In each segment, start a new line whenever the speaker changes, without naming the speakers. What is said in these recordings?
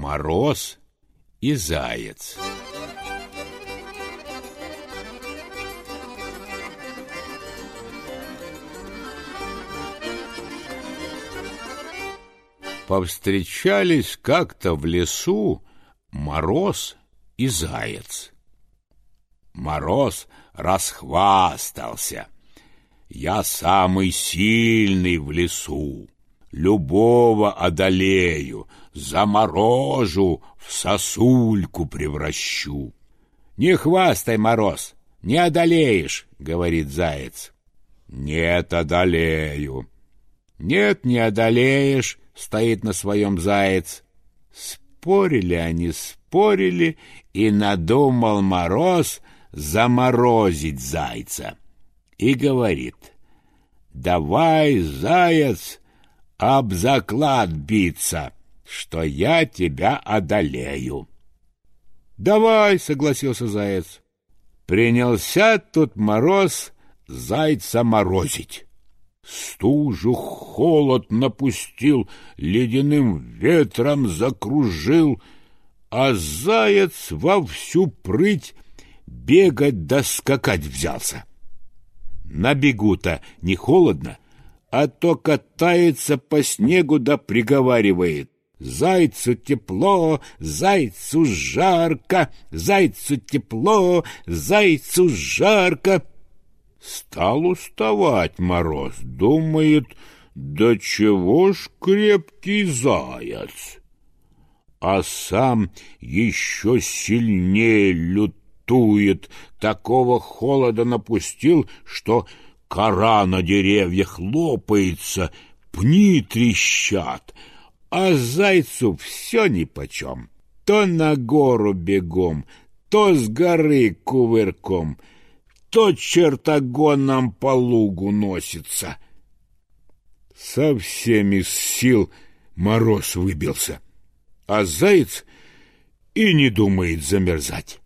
Мороз и заяц. Повстречались как-то в лесу Мороз и заяц. Мороз расхвастался: «Я самый сильный в лесу, любого одолею, заморожу, в сосульку превращу». «Не хвастай, Мороз, не одолеешь», — говорит заяц. «Нет, одолею». «Нет, не одолеешь», — стоит на своем заяц. Спорили они, спорили, и надумал Мороз заморозить зайца. И говорит: «Давай, заяц, об заклад биться, что я тебя одолею». «Давай», — согласился заяц. Принялся тут Мороз зайца морозить. Стужу, холод напустил, ледяным ветром закружил, а заяц во всю прыть бегать да скакать взялся. На бегу-то не холодно, а то катается по снегу да приговаривает: «Зайцу тепло, зайцу жарко, зайцу тепло, зайцу жарко». Стал уставать Мороз, думает: «Да чего ж крепкий заяц?» А сам еще сильнее лютует, такого холода напустил, что кора на деревьях лопается, пни трещат, а зайцу все нипочем. То на гору бегом, то с горы кувырком, то чертогоном по лугу носится. Совсем из сил Мороз выбился, а заяц и не думает замерзать.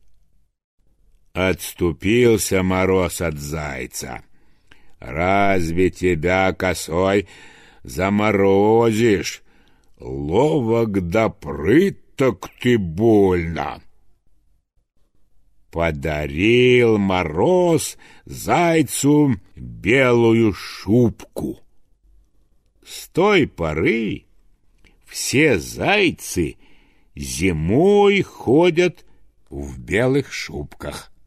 Отступился Мороз от зайца. «Разве тебя, косой, заморозишь? Ловок да прыток ты больно». Подарил Мороз зайцу белую шубку. С той поры все зайцы зимой ходят в белых шубках.